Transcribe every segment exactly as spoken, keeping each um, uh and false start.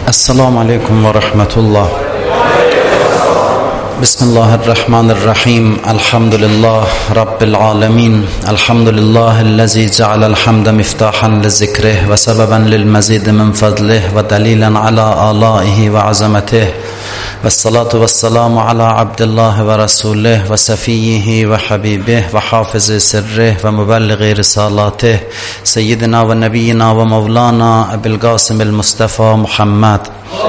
Esselamu Aleyküm ve Rahmetullah. Bismillahirrahmanirrahim. Elhamdülillah Rabbil Alemin. Elhamdülillahillezî cealel hamde miftahan lizikrih ve sebeben lil mezidi min fadlih ve delilen ala alaihi ve azametih. Vessalatu vesselamu ala abdillahi ve rasulih ve sefiyyihi ve habibih ve hafizi sirrih ve mübelliği risalatih. Seyyidina ve nebiyyina ve mevlana Ebil Qasimil Mustafa Muhammed.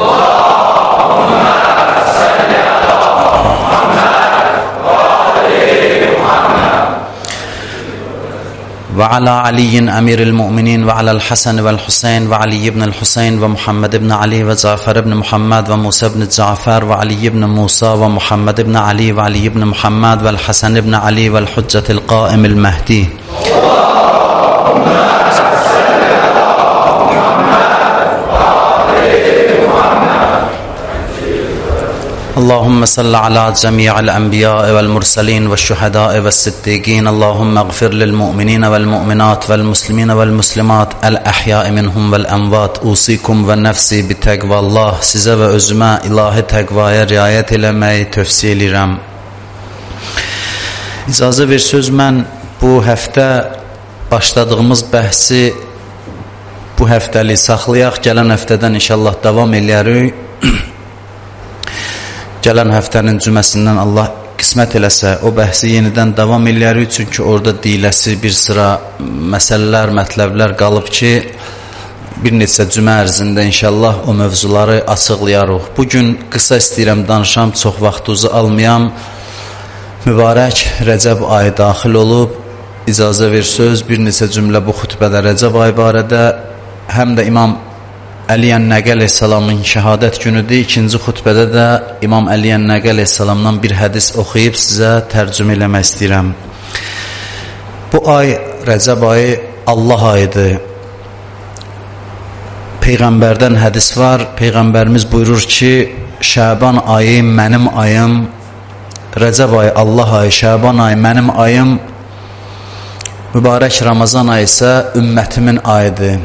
Ve ala Aliyin emiril mu'minin ve ala'l Hasan ve'l Husayn ve Ali ibn el-Husayn ve Muhammed ibn Ali ve Cafer ibn Muhammed ve Musa ibn Cafer ve Ali ibn Musa ve Muhammed ibn Ali ve Ali ibn Muhammed ve'l Hasan ibn Ali ve'l Huccetil Qaimil Mehdi. Allahümme salli ala cemi'il enbiya'i vel mursalin ve şuhada'i ve siddiqin. Allahümme gfir lil mu'minine vel mu'minat vel muslimine vel muslimat el ahya'i minhum vel envat. Usikum ve nefsi bi tegvallah. Size ve özüme ilahi tegvaya riayet eləməyi tövsiyə edirəm. İcazə versiniz, mən bu həftə başladığımız bəhsi bu həftəlik saxlayaq. Gələn həftədən inşallah davam eləyərik. Gələn həftənin cüməsindən Allah qismət eləsə o bəhsi yenidən davam eləyərik, çünki orada deyiləsi bir sıra məsələlər, mətləblər qalıb ki, bir neçə cümə ərzində inşallah o mövzuları açıqlayarıq. Bugün qısa istəyirəm danışam, çox vaxtınızı almayam. Mübarək Rəcəb ayı daxil olub, icazə versiniz, bir neçə cümlə bu xütbədə Rəcəb ayı barədə, həm də İmam Əli Ən-Nəqi əleyhissalamın şəhadət günüdür. İkinci xütbədə də İmam Əli Ən-Nəqi əleyhissalamdan bir hədis oxuyub sizə tərcümə eləmək istəyirəm. Bu ay, Rəcəb ayı Allah ayıdır. Peyğəmbərdən hədis var. Peyğəmbərimiz buyurur ki, Şəban ayı mənim ayım, Rəcəb ayı Allah ayı, Şəban ayı mənim ayım, mübarək Ramazan ayı isə ümmətimin ayıdır.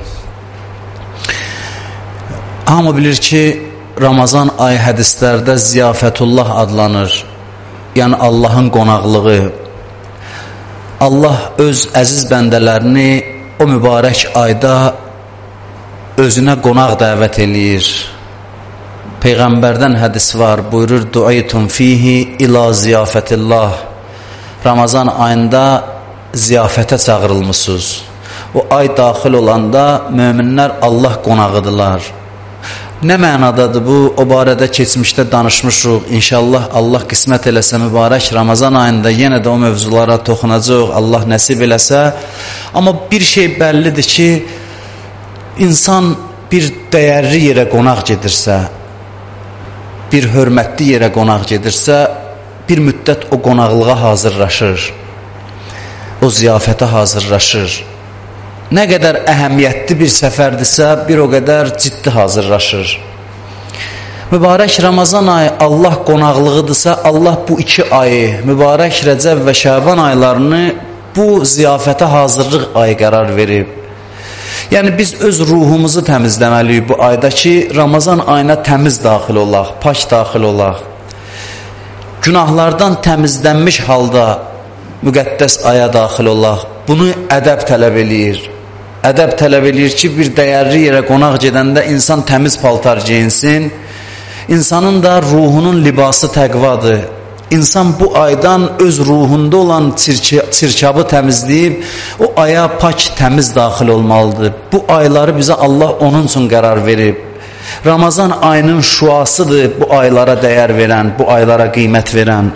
Hamı bilir ki, Ramazan ayı hədislərdə ziyafətullah adlanır. Yəni Allahın qonaqlığı. Allah öz əziz bəndələrini o mübarək ayda özünə qonaq dəvət eləyir. Peyğəmbərdən hədis var, buyurur, duaytum fihi ila ziyafətillah. Ramazan ayında ziyafətə çağırılmışsınız. O ay daxil olanda möminlər Allah qonağıdırlar. Nə mənadadır bu? O barədə keçmişdə danışmışıq. İnşallah Allah qismət eləsə mübarək Ramazan ayında yenə də o mövzulara toxunacaq, Allah nəsib eləsə. Amma bir şey bəllidir ki, insan bir dəyərli yerə qonaq gedirsə, bir hörmətli yerə qonaq gedirsə, bir müddət o qonaqlığa hazırlaşır, o ziyafətə hazırlaşır. Nə qədər əhəmiyyətli bir səfərdirsə, bir o qədər ciddi hazırlaşır. Mübarək Ramazan ayı Allah qonaqlığıdırsa, Allah bu iki ayı, mübarək Rəcəb və Şəban aylarını bu ziyafətə hazırlıq ayı qərar verib. Yəni biz öz ruhumuzu təmizləməliyik bu ayda ki, Ramazan ayına təmiz daxil olaq, pak daxil olaq. Günahlardan təmizlənmiş halda müqəddəs aya daxil olaq. Bunu ədəb tələb eləyir. Ədəb tələb eləyir ki, bir dəyərli yerə qonaq gedəndə insan təmiz paltar geyinsin. İnsanın da ruhunun libası təqvadır. İnsan bu aydan öz ruhunda olan çirkabı təmizləyib, o aya pak, təmiz daxil olmalıdır. Bu ayları bizə Allah onun üçün qərar verib. Ramazan ayının şüasıdır bu aylara dəyər verən, bu aylara qiymət verən.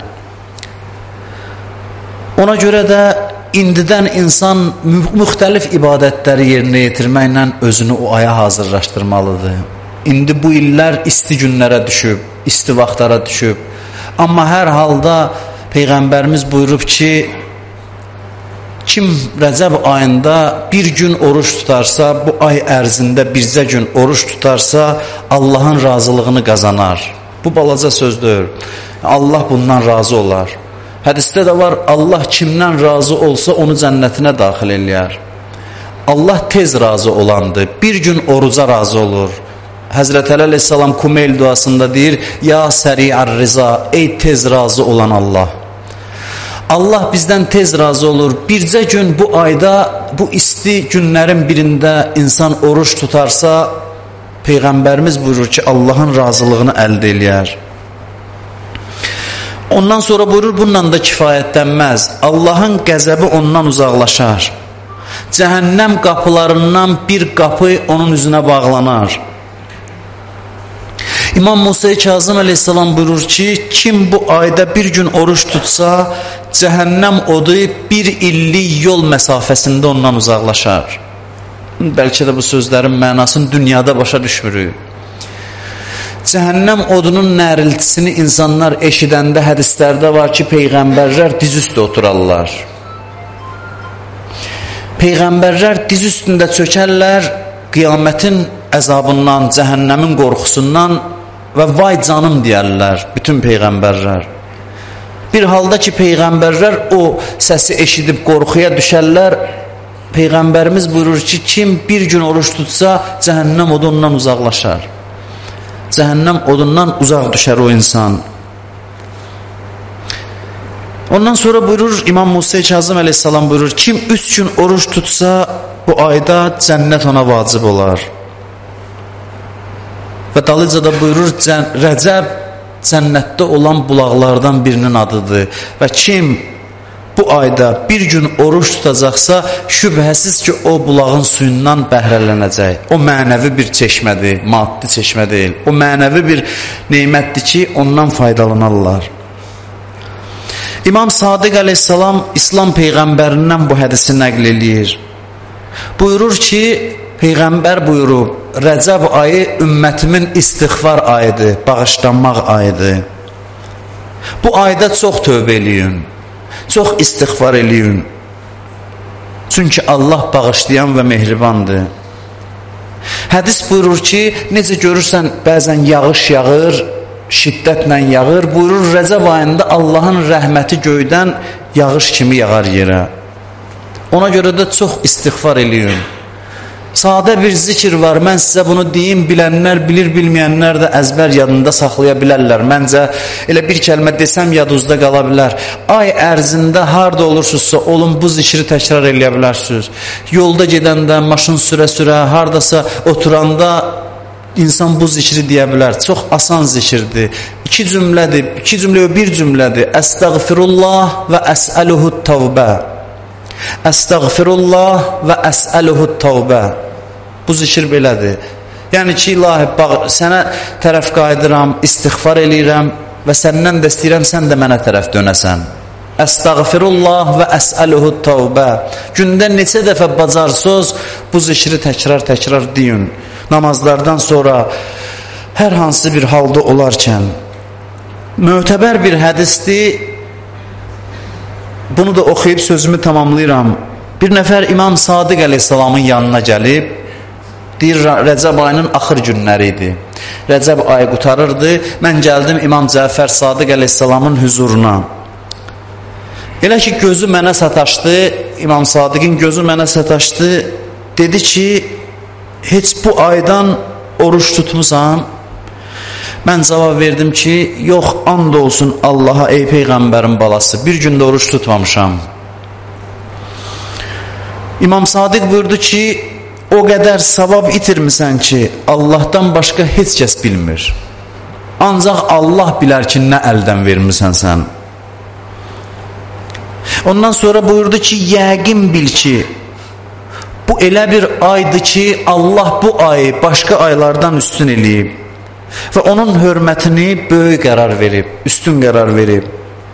Ona görə də indidən insan müxtəlif ibadətləri yerinə yetirməklə özünü o aya hazırlaşdırmalıdır. İndi bu illər isti günlərə düşüb, isti vaxtlara düşüb. Amma hər halda Peyğəmbərimiz buyurub ki, kim Rəcəb ayında bir gün oruç tutarsa, bu ay ərzində bircə gün oruç tutarsa, Allahın razılığını qazanar. Bu balaca sözdür. Allah bundan razı olar. Hədisdə də var, Allah kimdən razı olsa onu cənnətinə daxil eləyər. Allah tez razı olandır, bir gün oruca razı olur. Həzrət Əli əleyhissalam Kumeyl duasında deyir: Ya səri'ər riza, ey tez razı olan Allah. Allah bizdən tez razı olur. Bircə gün bu ayda, bu isti günlərin birində insan oruç tutarsa, Peyğəmbərimiz buyurur ki, Allahın razılığını əldə eləyər. Ondan sonra buyurur, bununla da kifayətlənməz. Allahın qəzəbi ondan uzaqlaşar. Cəhənnəm qapılarından bir qapı onun üzünə bağlanar. İmam Musa Kazım əleyhissalam buyurur ki, kim bu ayda bir gün oruç tutsa, cəhənnəm odu bir illik yol məsafəsində ondan uzaqlaşar. Bəlkə də bu sözlərin mənasını dünyada başa düşmürük. Cəhənnəm odunun nəriltisini insanlar eşidəndə hədislərdə var ki, Peyğəmbərlər diz üstə oturarlar. Peyğəmbərlər diz üstündə çökərlər, qiyamətin əzabından, cəhənnəmin qorxusundan və vay canım deyərlər bütün Peyğəmbərlər. Bir halda ki, Peyğəmbərlər o səsi eşidib qorxuya düşərlər, Peyğəmbərimiz buyurur ki, kim bir gün oruç tutsa, cəhənnəm odundan uzaqlaşar. Cəhənnəm odundan uzaq düşər o insan. Ondan sonra buyurur, İmam Musa Kazım əleyhissalam buyurur, kim üç gün oruç tutsa, bu ayda cənnət ona vacib olar. Və dalıca da buyurur, Rəcəb cənnətdə olan bulaqlardan birinin adıdır. Və kim bu ayda bir gün oruç tutacaqsa, şübhəsiz ki, o bulağın suyundan bəhrələnəcək. O mənəvi bir çeşmədir, maddi çeşmə deyil. O mənəvi bir neymətdir ki, ondan faydalanarlar. İmam Sadiq əleyhissalam İslam Peyğəmbərindən bu hədisi nəql eləyir. Buyurur ki, Peyğəmbər buyurub, Rəcəb ayı ümmətimin istiğfar ayıdır, bağışlanmaq ayıdır. Bu ayda çox tövbə eləyin, çox istiğfar eləyin. Çünki Allah bağışlayan və mehribandır. Hədis buyurur ki, necə görürsən bəzən yağış yağır, şiddətlə yağır, buyurur Rəcəb ayında Allahın rəhməti göydən yağış kimi yağar yerə. Ona görə də çox istiğfar eləyin. Sadə bir zikir var, mən sizə bunu deyim, bilənlər bilir, bilməyənlər də əzbər yadında saxlaya bilərlər. Məncə elə bir kəlmə desəm yadınızda qala bilər. Ay ərzində harda olursunuzsa olun bu zikri təkrar eləyə bilərsiniz. Yolda gedəndə, maşın sürə-sürə, hardasa oturanda insan bu zikri deyə bilər. Çox asan zikirdir. İki cümlədir, iki cümlə bir cümlədir. Əstəğfirullah və əsəluhu tavbə. Əstəğfirullah və əsəluhu tavbə. Bu zikir belədir. Yəni ki, ilahi, sənə tərəf qayıdıram, istiğfar eləyirəm və səndən də istəyirəm, sən də mənə tərəf dönəsən. Əstəğfirullah və əsəluhu tavbə. Gündə neçə dəfə bacarsınız, bu zikri təkrar-təkrar deyin. Namazlardan sonra hər hansı bir halda olarkən. Mötəbər bir hədisdir. Bunu da oxuyub sözümü tamamlayıram. Bir nəfər İmam Sadiq əleyhissalamın yanına gəlib, deyir, Rəcəb ayının axır günləri idi. Rəcəb ayı qutarırdı. Mən gəldim İmam Cəfər Sadiq əleyhissalamın huzuruna. Elə ki, gözü mənə sataşdı, İmam Sadiqin gözü mənə sataşdı. Dedi ki, heç bu aydan oruç tutmusan? Mən cavab verdim ki, yox, and olsun Allaha, ey Peyğəmbərin balası, bir gündə oruç tutmamışam. İmam Sadiq buyurdu ki, o qədər savab itirmisən ki, Allahdan başqa heç kəs bilmir. Ancaq Allah bilər ki, nə əldən vermirsən sən. Ondan sonra buyurdu ki, yəqin bil ki, bu elə bir aydır ki, Allah bu ayı başqa aylardan üstün eləyib. Və onun hörmətini böyük qərar verib, üstün qərar verib.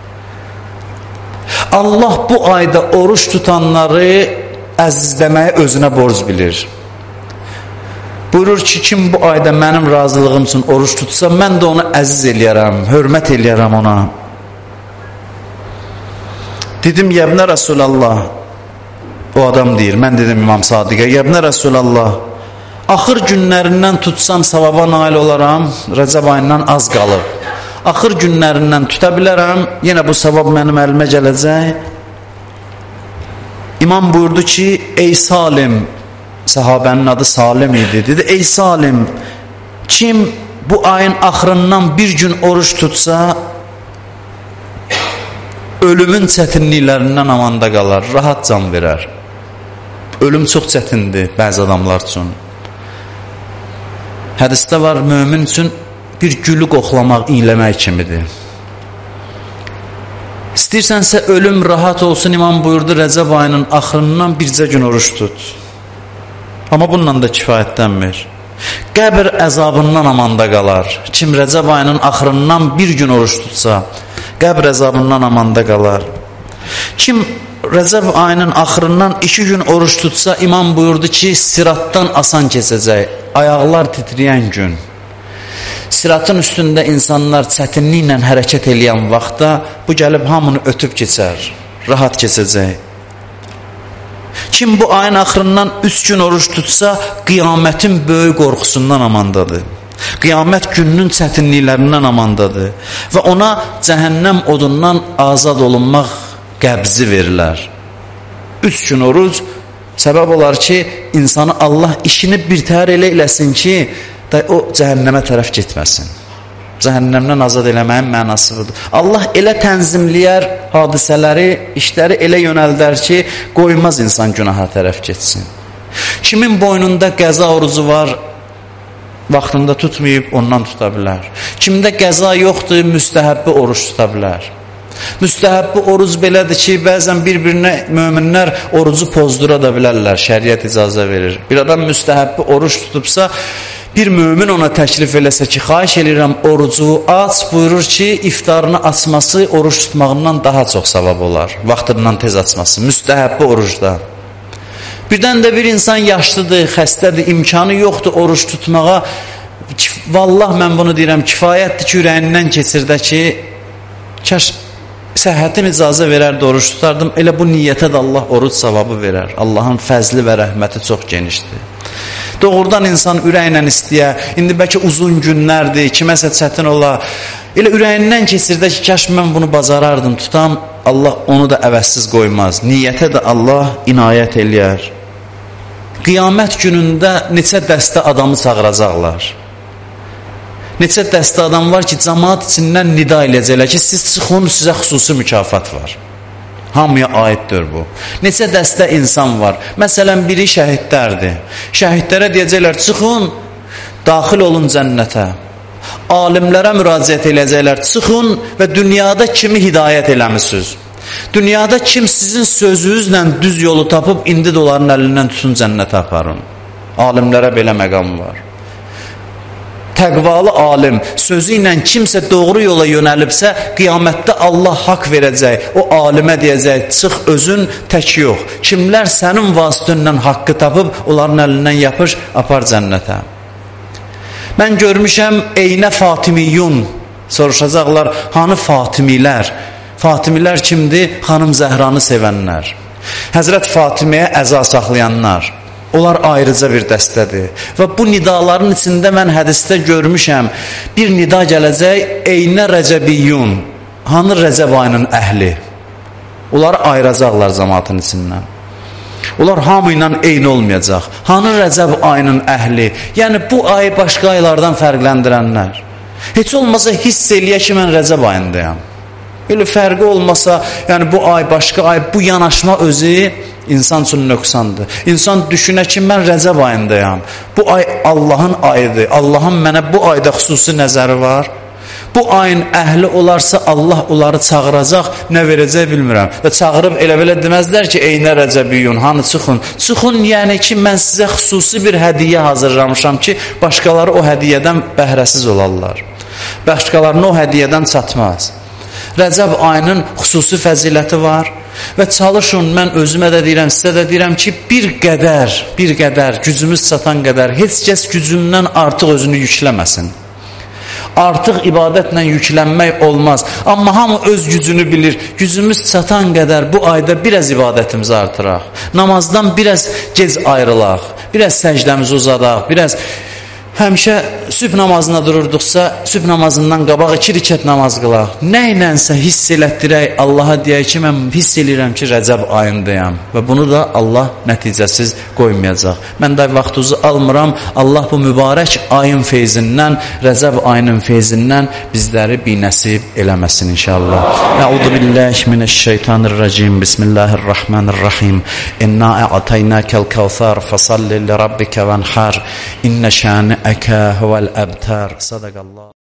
Allah bu ayda oruç tutanları əzizləməyə özünə borc bilir. Buyurur ki, kim bu ayda mənim razılığım üçün oruç tutsa, mən də onu əziz eləyərəm, hörmət eləyərəm ona. Dedim, yəbnə Rəsulallah, o adam deyir, mən dedim İmam Sadiqə, yəbnə Rəsulallah, axır günlərindən tutsam savaba nail olaram, Rəcəb ayından az qalıb. Axır günlərindən tuta bilərəm, yenə bu savab mənim əlimə gələcək. İmam buyurdu ki, ey Salim, sahabənin adı Salim idi, dedi, ey Salim, Kim bu ayın axırından bir gün oruç tutsa, ölümün çətinliklərindən amanda qalar, rahat can verər. Ölüm çox çətindir bəzi adamlar üçün. Hədisdə var, mömin üçün bir gülü qoxlamaq, iyləmək kimidir. İstəyirsənsə ölüm rahat olsun, İmam buyurdu, Rəcəb ayının axırından bircə gün oruç tut. Amma bununla da kifayətlənmir. Qəbr əzabından amanda qalar. Kim Rəcəb ayının axırından bir gün oruç tutsa, qəbr əzabından amanda qalar. Kim Rəcəb ayının axırından iki gün oruç tutsa, İmam buyurdu ki, siratdan asan keçəcək, ayaqlar titriyən gün. Siratın üstündə insanlar çətinliklə hərəkət eləyən vaxtda bu gəlib hamını ötüb keçər, rahat keçəcək. Kim bu ayın axırından üç gün oruç tutsa, qiyamətin böyük qorxusundan amandadır. Qiyamət gününün çətinliklərindən amandadır və ona cəhənnəm odundan azad olunmaq qəbzi verilər. Üç gün oruc səbəb olar ki, insanı Allah işini birtəhər elə eləsin ki, o cəhənnəmə tərəf getməsin. Cəhənnəmdən azad eləməyin mənası budur. Allah elə tənzimləyər hadisələri, işləri elə yönəldər ki, qoymaz insan günaha tərəf getsin. Kimin boynunda qəza orucu var, vaxtında tutmayıb ondan tuta bilər. Kimdə qəza yoxdur, müstəhəbbi oruç tuta bilər. Müstəhəbbi oruc belədir ki, bəzən bir-birinə möminlər orucu pozdura da bilərlər, şəriət icazə verir. Bir adam müstəhəbbi oruç tutubsa, bir mömin ona təklif eləsə ki, xahiş edirəm orucu aç, buyurur ki, iftarını açması oruç tutmağından daha çox savab olar, vaxtından tez açması, müstəhəbbi orucda. Birdən də bir insan yaşlıdır, xəstədir, imkanı yoxdur oruç tutmağa. Vallah mən bunu deyirəm, kifayətdir ki, ürəyindən keçirdə ki, kaş səhhətim icazə verərdi, oruç tutardım. Elə bu niyyətə də Allah oruç savabı verər. Allahın fəzli və rəhməti çox genişdir. Doğrudan insan ürəklə istəyə, indi bəlkə uzun günlərdir, kiməsə çətin ola, elə ürəyindən keçirdə ki, kaş mən bunu bacarardım, tutam, Allah onu da əvəzsiz qoymaz. Niyyətə də Allah inayət eləyər. Qiyamət günündə neçə dəstə adamı çağıracaqlar. Neçə dəstə adam var ki, cəmaat içindən nida eləyəcəklər ki, siz çıxın, sizə xüsusi mükafat var. Hamıya aiddir bu. Neçə dəstə insan var. Məsələn, biri şəhidlərdir. Şəhidlərə deyəcəklər, çıxın, daxil olun cənnətə. Alimlərə müraciət eləyəcəklər, çıxın və dünyada kimi hidayət eləmişsiniz. Dünyada kim sizin sözünüzlə düz yolu tapıb, indi də onların əlindən tutun cənnətə aparın. Alimlərə belə məqam var. Təqvalı alim sözü ilə kimsə doğru yola yönəlibsə, qiyamətdə Allah haqq verəcək. O alimə deyəcək, çıx özün tək yox. Kimlər sənin vasitənlə haqqı tapıb, onların əlindən yapış, apar cənnətə. Mən görmüşəm, eynə Fatimiyyun, soruşacaqlar, hanı Fatimilər? Fatimilər kimdir? Xanım Zəhranı sevənlər. Həzrət Fatiməyə əza saxlayanlar. Onlar ayrıca bir dəstədir. Və bu nidaların içində mən hədisdə görmüşəm, bir nida gələcək, eynə Rəcəbiyyun, hanı Rəcəb ayının əhli. Onları ayıracaqlar cəmaatın içindən. Onlar hamı ilə eyni olmayacaq. Hanı Rəcəb ayının əhli, yəni bu ayı başqa aylardan fərqləndirənlər. Heç olmasa hiss eləyə ki, mən Rəcəb ayındayam. Elə fərqi olmasa, yəni bu ay başqa ay, bu yanaşma özü insan üçün nöqsandır. İnsan düşünə ki, mən Rəcəb ayındayam. Bu ay Allahın ayıdır. Allahın mənə bu ayda xüsusi nəzəri var. Bu ayın əhli olarsa Allah onları çağıracaq, nə verəcək bilmirəm. Və çağırıb elə belə deməzlər ki, eynə Rəcəbiyyun, hanı çıxın. Çıxın, yəni ki, mən sizə xüsusi bir hədiyyə hazırlamışam ki, başqaları o hədiyyədən bəhrəsiz olarlar. Başqalarına o hədiyyədən çatmaz. Rəcəb ayının xüsusi fəziləti var və çalışın, mən özümə də deyirəm, sizə də deyirəm ki, bir qədər, bir qədər, gücümüz çatan qədər, heç kəs gücündən artıq özünü yükləməsin. Artıq ibadətlə yüklənmək olmaz, amma hamı öz gücünü bilir, gücümüz çatan qədər bu ayda biraz ibadətimizi artıraq, namazdan biraz gec ayrılaq, biraz səcdəmizi uzadaq, biraz həmişə sübh namazına dururduqsa, sübh namazından qabaq iki rükət namaz qılaq. Nə ilənsə hiss elətdirək, Allaha deyək ki, mən hiss eləyirəm ki, Rəcəb ayındayam və bunu da Allah nəticəsiz qoymayacaq. Mən də vaxtınızı almıram, Allah bu mübarək ayın feyzindən, Rəcəb ayının feyzindən bizləri binəsib eləməsin inşallah. Əuzu billahi mineşşeytanirracim. Bismillahirrahmanirrahim. İnna a'taynakal kevser fesalli li rabbika venhar. İnne şani'eke huvel abtar. Sadakallah.